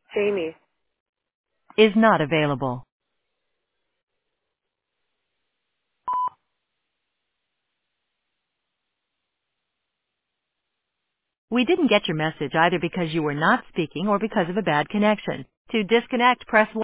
Jamie. Is not available. We didn't get your message either because you were not speaking or because of a bad connection. To disconnect, press 1.